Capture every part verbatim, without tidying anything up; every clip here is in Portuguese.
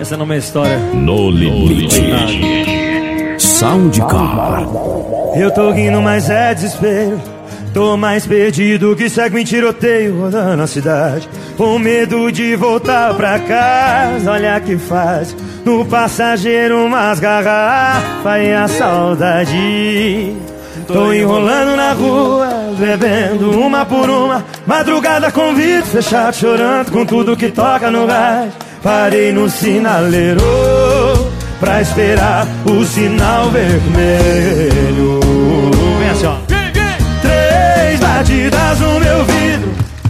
Essa não é uma história. No Limite. Soundcar. Eu tô rindo, mas é desespero. Tô mais perdido que segue em tiroteio rodando a cidade, com medo de voltar pra casa. Olha que faz no passageiro umas garrafas e a saudade. Tô enrolando na rua, bebendo uma por uma. Madrugada com vidro fechado, chorando com tudo que toca no rádio. Parei no sinaleiro pra esperar o sinal vermelho. Vem assim, ó. Três batidas no meu vidro.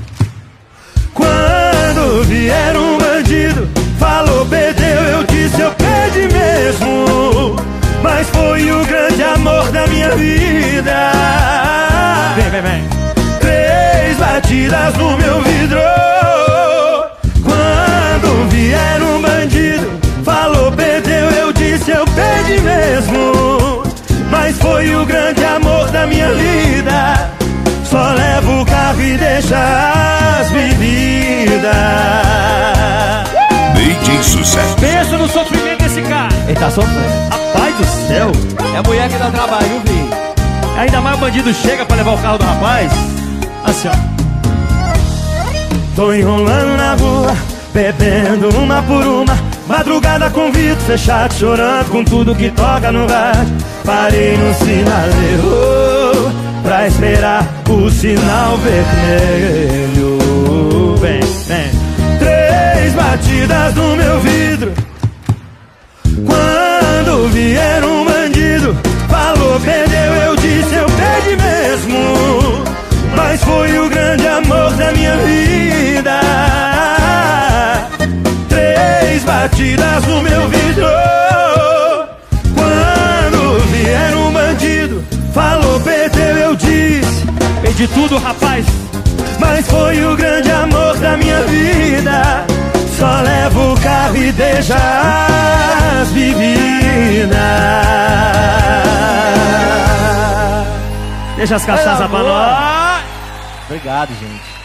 Quando vier um bandido, falou, perdeu, eu disse, eu perdi mesmo. Mas foi o grande amor da minha vida. Vem, vem, vem. Três batidas no meu vidro. Quando vier um bandido, falou, perdeu, eu disse, eu perdi mesmo. Mas foi o grande amor da minha vida. Só levo o carro e deixa as bebidas. D J Sucesso. Pensa no sofrimento desse cara. Ele tá sofrendo. Rapaz do céu. É a mulher que dá trabalho, viu, filho? Ainda mais o bandido chega pra levar o carro do rapaz. Assim, ó. Tô enrolando na rua, bebendo uma por uma. Madrugada com vidro fechado, chorando com tudo que toca no rádio. Parei no sinaleiro pra esperar o sinal vermelho. Vem, vem. Três batidas no meu vidro. Quando vier um bandido, falou, perdeu, eu disse, eu perdi mesmo. Mas foi o grande amor da minha vida. Três batidas no meu vidro. Quando vier um bandido, falou, perdeu, eu disse, Perdi tudo, rapaz. mas foi o grande amor da minha vida. Só levo o carro e deixa as bebidas. Deixa as cachaças pra nós. Obrigado, gente.